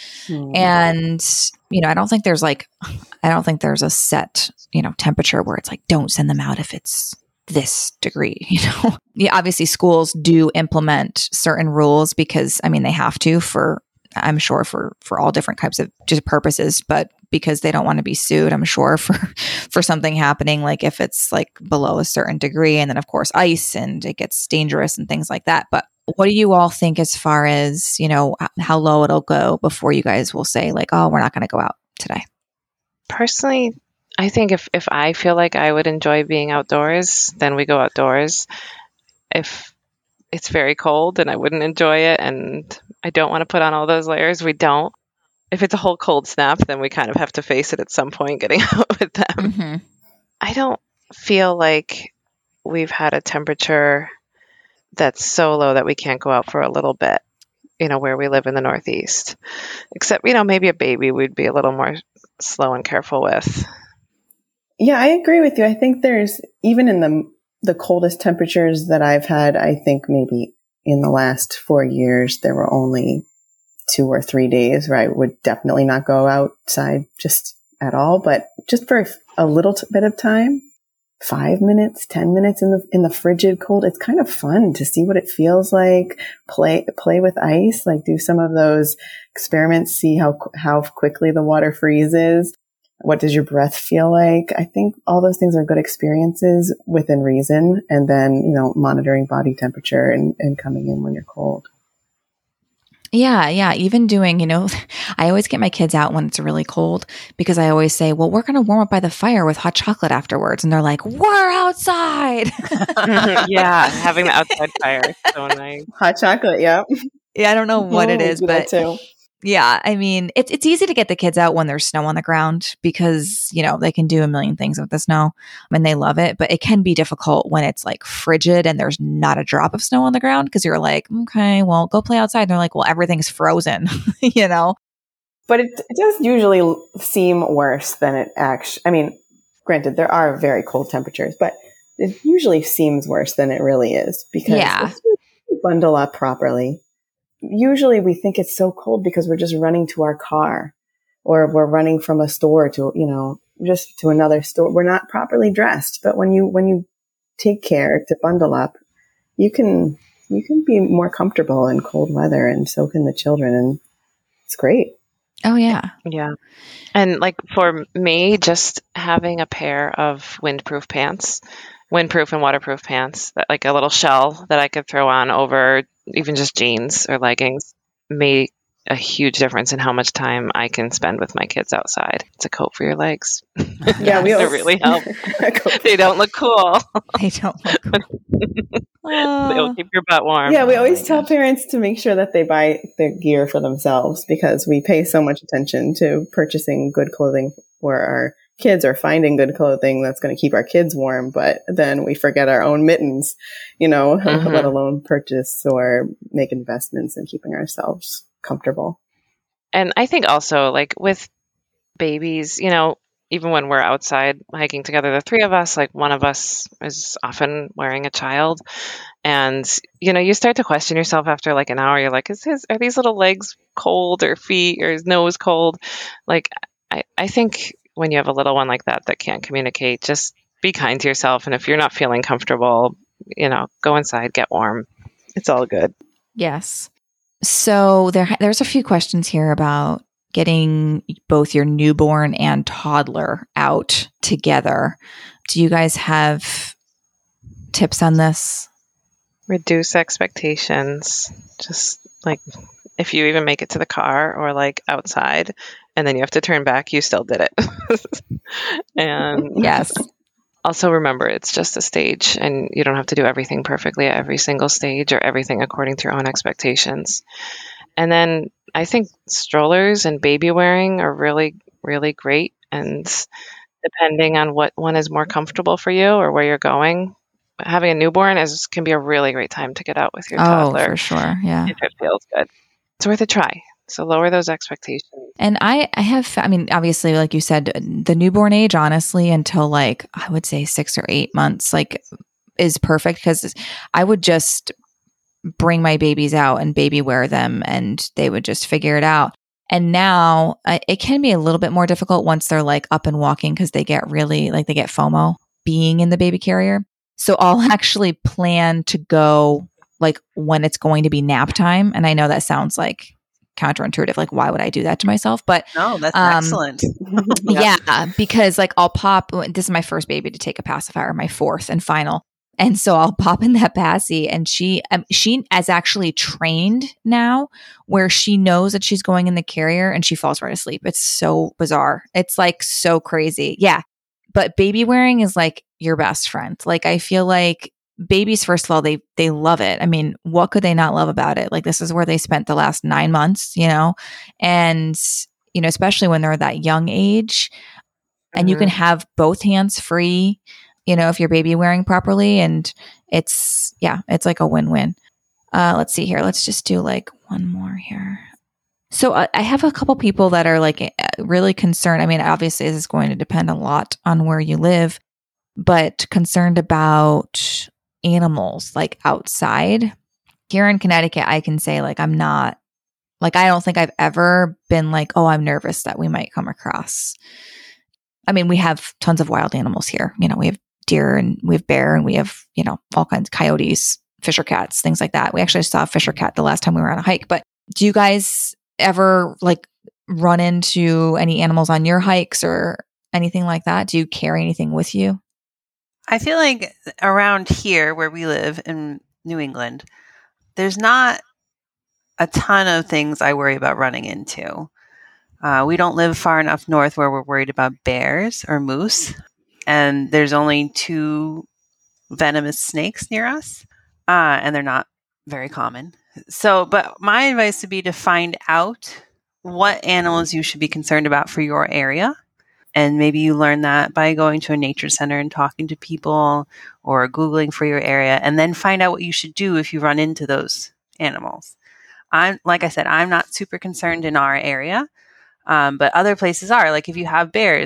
And, you know, I don't think there's like, I don't think there's a set, you know, temperature where it's like, don't send them out if it's this degree, you know? Yeah, obviously schools do implement certain rules because, I mean, they have to for, I'm sure for, for all different types of just purposes, but because they don't want to be sued, I'm sure for, for something happening, like if it's like below a certain degree and then of course ice and it gets dangerous and things like that. But what do you all think as far as, you know, how low it'll go before you guys will say like, oh, we're not going to go out today? Personally, I think if, if I feel like I would enjoy being outdoors, then we go outdoors. If it's very cold and I wouldn't enjoy it and I don't want to put on all those layers, we don't. If it's a whole cold snap, then we kind of have to face it at some point getting out with them. Mm-hmm. I don't feel like we've had a temperature that's so low that we can't go out for a little bit, you know, where we live in the Northeast. Except, you know, maybe a baby we'd be a little more slow and careful with. Yeah, I agree with you. I think there's, even in the the coldest temperatures that I've had, I think maybe in the last four years, there were only two or three days where I would definitely not go outside just at all, but just for a little t- bit of time. Five minutes, ten minutes in the in the frigid cold. It's kind of fun to see what it feels like. Play play with ice, like do some of those experiments. See how how quickly the water freezes. What does your breath feel like? I think all those things are good experiences within reason. And then, you know, monitoring body temperature and, and coming in when you're cold. Yeah, yeah. Even doing, you know, I always get my kids out when it's really cold because I always say, well, we're going to warm up by the fire with hot chocolate afterwards. And they're like, we're outside. Yeah, having the outside fire is so nice. Hot chocolate, yeah. Yeah, I don't know what oh, it is, but too. Yeah, I mean, it's it's easy to get the kids out when there's snow on the ground because, you know, they can do a million things with the snow and they love it. But it can be difficult when it's like frigid and there's not a drop of snow on the ground because you're like, okay, well, go play outside. And they're like, well, everything's frozen, you know? But it, it does usually seem worse than it actually, I mean, granted, there are very cold temperatures, but it usually seems worse than it really is because Yeah. if you bundle up properly, usually we think it's so cold because we're just running to our car or we're running from a store to, you know, just to another store. We're not properly dressed. But when you, when you take care to bundle up, you can, you can be more comfortable in cold weather, and so can the children. And it's great. Oh, yeah. Yeah. And like for me, just having a pair of windproof pants, windproof and waterproof pants, that like a little shell that I could throw on over even just jeans or leggings, made a huge difference in how much time I can spend with my kids outside. It's a coat for your legs. Yeah, we It always, really help. They don't look cool. They don't look cool. They'll keep your butt warm. Yeah, we always my tell gosh. parents to make sure that they buy the gear for themselves because we pay so much attention to purchasing good clothing for our kids or finding good clothing that's going to keep our kids warm. But then we forget our own mittens, you know, Mhm. let alone purchase or make investments in keeping ourselves comfortable. And I think also like with babies, you know, even when we're outside hiking together, the three of us, like one of us is often wearing a child. And, you know, you start to question yourself after like an hour. You're like, is his, are these little legs cold or feet or his nose cold? Like, I, I think when you have a little one like that that can't communicate, just be kind to yourself. And if you're not feeling comfortable, you know, go inside, get warm. It's all good. Yes. So there, there's a few questions here about getting both your newborn and toddler out together. Do you guys have tips on this? Reduce expectations. Just like if you even make it to the car or like outside and then you have to turn back, you still did it. And Yes. also remember, it's just a stage and you don't have to do everything perfectly at every single stage or everything according to your own expectations. And then I think strollers and baby wearing are really, really great. And depending on what one is more comfortable for you or where you're going, having a newborn is can be a really great time to get out with your Oh, toddler for sure. Yeah. if it feels good. It's worth a try. So lower those expectations. And I, I have, I mean, obviously, like you said, the newborn age, honestly, until like, I would say six or eight months, like is perfect because I would just bring my babies out and baby wear them and they would just figure it out. And now uh, it can be a little bit more difficult once they're like up and walking because they get really like they get FOMO being in the baby carrier. So I'll actually plan to go like when it's going to be nap time. And I know that sounds like counterintuitive. Like, why would I do that to myself? But No, that's Um, excellent. yeah, because like I'll pop, this is my first baby to take a pacifier, my fourth and final. And so I'll pop in that passy and she, um, she is actually trained now where she knows that she's going in the carrier and she falls right asleep. It's so bizarre. It's like so crazy. Yeah. But baby wearing is like your best friend. Like I feel like babies, first of all, they, they love it. I mean, what could they not love about it? Like this is where they spent the last nine months, you know, and, you know, especially when they're that young age and you can have both hands free, you know, if you're baby wearing properly. And it's, yeah, it's like a win-win. Uh, let's see here. Let's just do like one more here. So uh, I have a couple people that are like really concerned. I mean, obviously this is going to depend a lot on where you live, but concerned about animals like outside. Here in Connecticut, I can say like, I'm not like, I don't think I've ever been like, oh, I'm nervous that we might come across. I mean, we have tons of wild animals here. You know, we have deer and we have bear and we have, you know, all kinds of coyotes, fisher cats, things like that. We actually saw a fisher cat the last time we were on a hike. But do you guys ever like run into any animals on your hikes or anything like that? Do you carry anything with you? I feel like around here where we live in New England, there's not a ton of things I worry about running into. Uh, we don't live far enough north where we're worried about bears or moose. And there's only two venomous snakes near us. Uh, and they're not very common. So, but my advice would be to find out what animals you should be concerned about for your area. And maybe you learn that by going to a nature center and talking to people or Googling for your area, and then find out what you should do if you run into those animals. I'm, like I said, I'm not super concerned in our area, um, but other places are. Like if you have bears,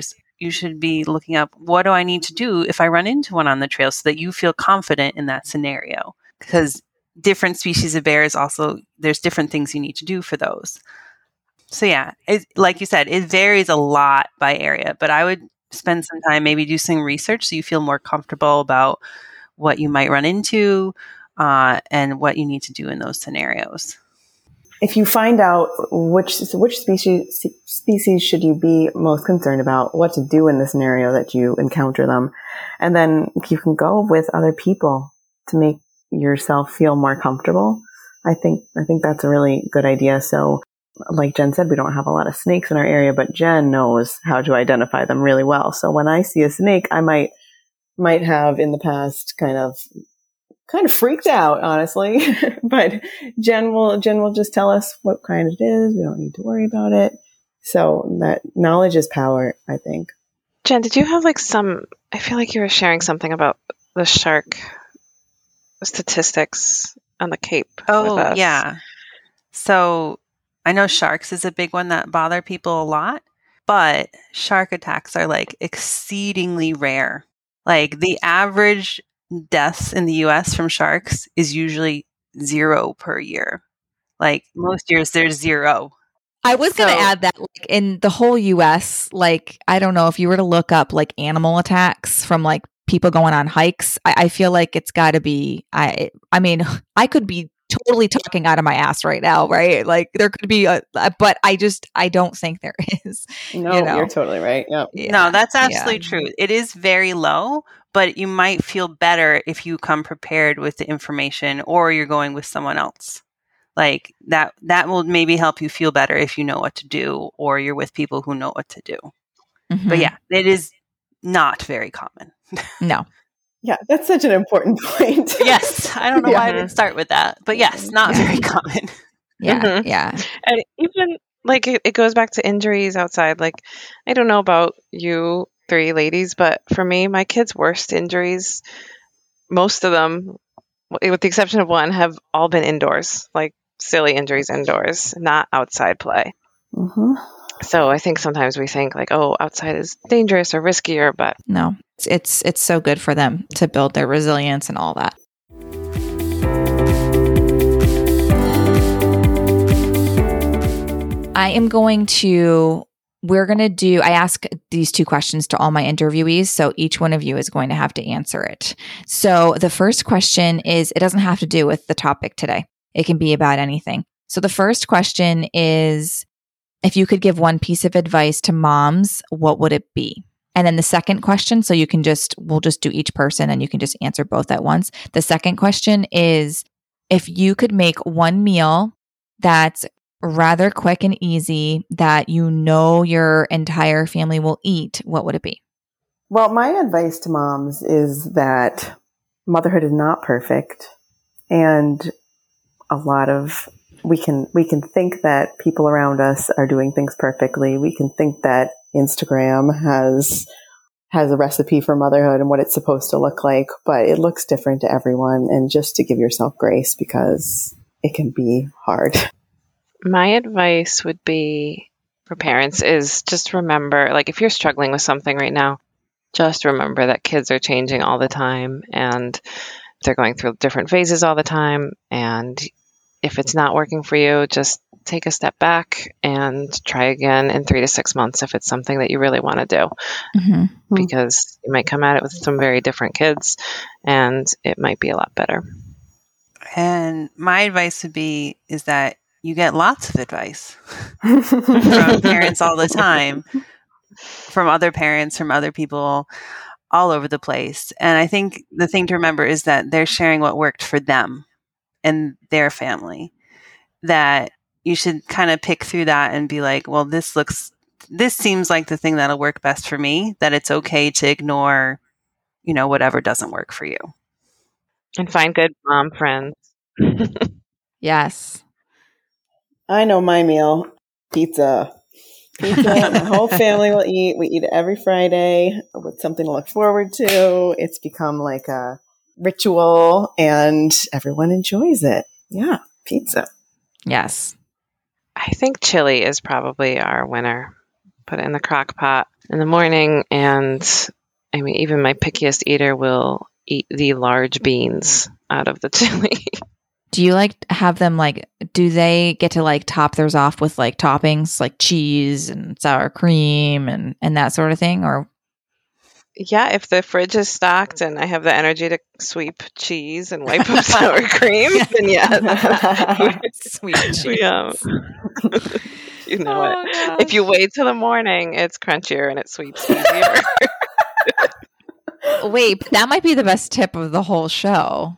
you should be looking up, what do I need to do if I run into one on the trail, so that you feel confident in that scenario? Because different species of bears also, there's different things you need to do for those. So yeah, it, like you said, it varies a lot by area, but I would spend some time, maybe do some research so you feel more comfortable about what you might run into uh, and what you need to do in those scenarios. If you find out which which species species should you be most concerned about, what to do in the scenario that you encounter them, and then you can go with other people to make yourself feel more comfortable. I think I think that's a really good idea. So, like Jen said, we don't have a lot of snakes in our area, but Jen knows how to identify them really well. So when I see a snake, I might might have in the past kind of kind of freaked out, honestly. But Jen will Jen will just tell us what kind it is. We don't need to worry about it. So that knowledge is power, I think. Jen, did you have like some, I feel like you were sharing something about the shark statistics on the Cape. Oh, yeah. So I know sharks is a big one that bother people a lot, but shark attacks are like exceedingly rare. Like the average deaths in the U S from sharks is usually zero per year. Like most years there's zero. I was So- going to add that like in the whole U S, like, I don't know if you were to look up like animal attacks from like people going on hikes, I, I feel like it's got to be, I, I mean, I could be totally talking out of my ass right now, right? Like there could be a, but I just, I don't think there is. No, You know? you're totally right. Yep. Yeah, no, that's absolutely yeah. true. It is very low, but you might feel better if you come prepared with the information or you're going with someone else. Like that, that will maybe help you feel better if you know what to do or you're with people who know what to do. Mhm. But yeah, it is not very common. No. Yeah, that's such an important point. Yes. I don't know Yeah. why I didn't start with that, but yes, not Yeah. very common. Yeah. Mhm. Yeah. And even like it, it goes back to injuries outside. Like I don't know about you three ladies, but for me, my kids' worst injuries, most of them, w- with the exception of one, have all been indoors. Like silly injuries indoors, not outside play. Mm-hmm. So I think sometimes we think like, oh, outside is dangerous or riskier, but No, it's, it's, it's so good for them to build their resilience and all that. I am going to, we're going to do, I ask these two questions to all my interviewees. So each one of you is going to have to answer it. So the first question is, it doesn't have to do with the topic today. It can be about anything. So the first question is, if you could give one piece of advice to moms, what would it be? And then the second question, so you can just, we'll just do each person and you can just answer both at once. The second question is, if you could make one meal that's rather quick and easy that you know your entire family will eat, what would it be? Well, my advice to moms is that motherhood is not perfect, and a lot of we can we can think that people around us are doing things perfectly. We can think that Instagram has has a recipe for motherhood and what it's supposed to look like, but it looks different to everyone. And just to give yourself grace, because it can be hard. my advice would be for parents is just remember, like if you're struggling with something right now, just remember that kids are changing all the time and they're going through different phases all the time. And if it's not working for you, just take a step back and try again in three to six months if it's something that you really want to do. Mm-hmm. Because you might come at it with some very different kids and it might be a lot better. And my advice would be is that you get lots of advice from parents all the time, from other parents, from other people all over the place. And I think the thing to remember is that they're sharing what worked for them and their family, that you should kind of pick through that and be like, well, this looks, this seems like the thing that'll work best for me, that it's okay to ignore, you know, whatever doesn't work for you. And find good mom friends. Yes. I know my meal, pizza. Pizza, my whole family will eat. We eat it every Friday with something to look forward to. It's become like a ritual and everyone enjoys it. Yeah, pizza. Yes. I think chili is probably our winner. Put it in the crock pot, in the morning. And I mean, even my pickiest eater will eat the large beans out of the chili. Do you like have them like, do they get to like top theirs off with like toppings like cheese and sour cream and, and that sort of thing? Or Yeah, if the fridge is stocked and I have the energy to sweep cheese and wipe up sour cream, then yeah. Sweet cheese. Yeah. You know Oh, it. gosh. If you wait till the morning, it's crunchier and it sweeps easier. Wait, but that might be the best tip of the whole show.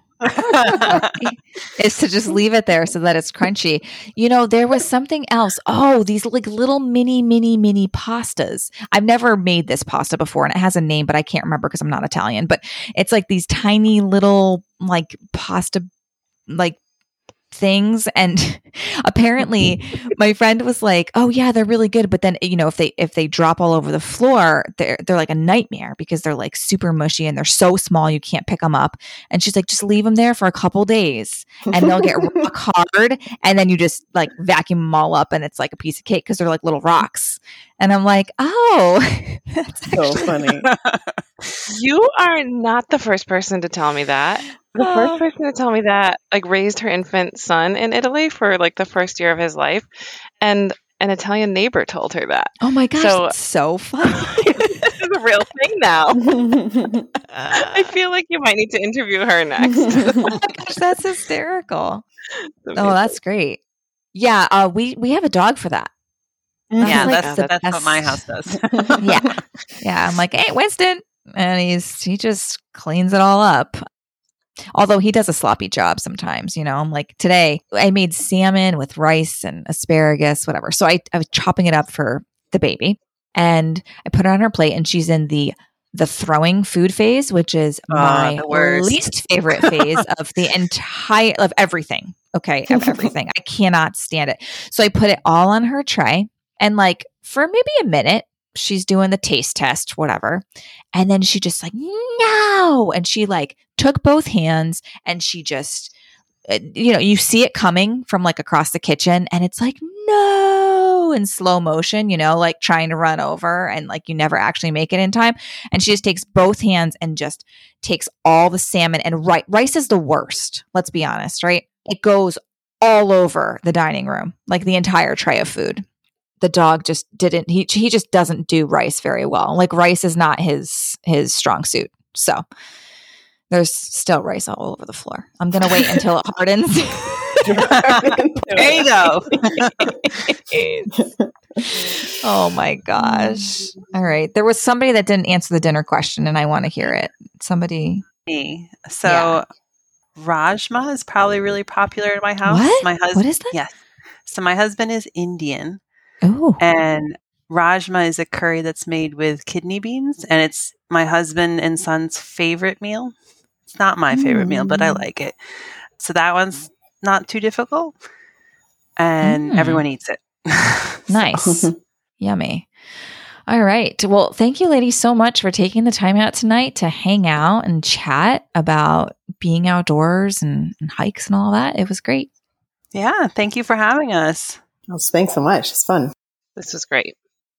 Is to just leave it there so that it's crunchy. You know, there was something else. Oh, these like little mini, mini, mini pastas. I've never made this pasta before and it has a name, but I can't remember because I'm not Italian. But it's like these tiny little like pasta like things. And apparently my friend was like, oh yeah, they're really good. But then, you know, if they if they drop all over the floor, they're they're like a nightmare because they're like super mushy and they're so small you can't pick them up. And she's like, just leave them there for a couple days and they'll get rock hard. And then you just like vacuum them all up and it's like a piece of cake because they're like little rocks. And I'm like, oh, that's So actually funny. You are not the first person to tell me that. The first person to tell me that like raised her infant son in Italy for like the first year of his life, and an Italian neighbor told her that. Oh my gosh, So- that's so funny. This is a real thing now. I feel like you might need to interview her next. Oh my gosh, that's hysterical. Oh, that's great. Yeah, uh, we we have a dog for that. That's Yeah, like that's the that's what my best- house does. Yeah, yeah. I'm like, hey, Winston, and he's he just cleans it all up. Although he does a sloppy job sometimes, you know. I'm like, today I made salmon with rice and asparagus, whatever. So I, I was chopping it up for the baby, and I put it on her plate, and she's in the the throwing food phase, which is Oh, my the worst. least favorite phase of the entire of everything. Okay, of everything. I cannot stand it. So I put it all on her tray, and like for maybe a minute, she's doing the taste test, whatever. And then she just like, no. And she like took both hands and she just, uh, you know, you see it coming from like across the kitchen and it's like, no, in slow motion, you know, like trying to run over and like you never actually make it in time. And she just takes both hands and just takes all the salmon and ri- rice is the worst. Let's be honest, right? It goes all over the dining room, like the entire tray of food. The dog just didn't, he, he just doesn't do rice very well. Like rice is not his, his strong suit. So there's still rice all over the floor. I'm going to wait until it hardens. There you go. Oh my gosh. All right. There was somebody that didn't answer the dinner question and I want to hear it. Somebody. Me. So Yeah. Rajma is probably really popular in my house. What? My husband. What is that? Yes. So my husband is Indian, Oh. and Rajma is a curry that's made with kidney beans, and it's my husband and son's favorite meal. It's not my favorite meal, but I Mm. like it. So that one's not too difficult, and Mm. everyone eats it. Nice. Yummy. All right. Well, thank you, ladies, so much for taking the time out tonight to hang out and chat about being outdoors and, and hikes and all that. It was great. Yeah, thank you for having us. Well, thanks so much. It's fun. This was great.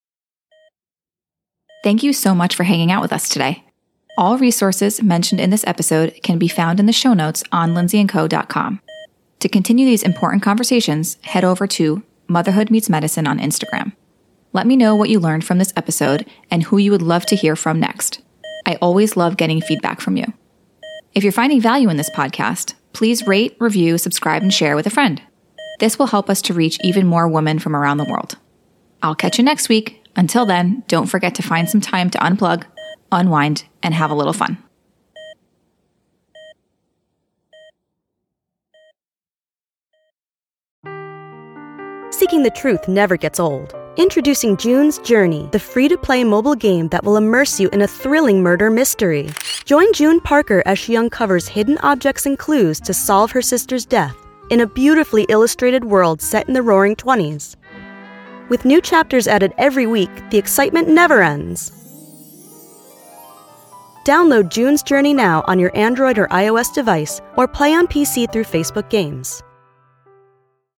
Thank you so much for hanging out with us today. All resources mentioned in this episode can be found in the show notes on lindsay and co dot com. To continue these important conversations, head over to Motherhood Meets Medicine on Instagram. Let me know what you learned from this episode and who you would love to hear from next. I always love getting feedback from you. If you're finding value in this podcast, please rate, review, subscribe, and share with a friend. This will help us to reach even more women from around the world. I'll catch you next week. Until then, don't forget to find some time to unplug, unwind, and have a little fun. Seeking the truth never gets old. Introducing June's Journey, the free-to-play mobile game that will immerse you in a thrilling murder mystery. Join June Parker as she uncovers hidden objects and clues to solve her sister's death in a beautifully illustrated world set in the Roaring Twenties. With new chapters added every week, the excitement never ends. Download June's Journey now on your Android or iOS device or play on P C through Facebook Games.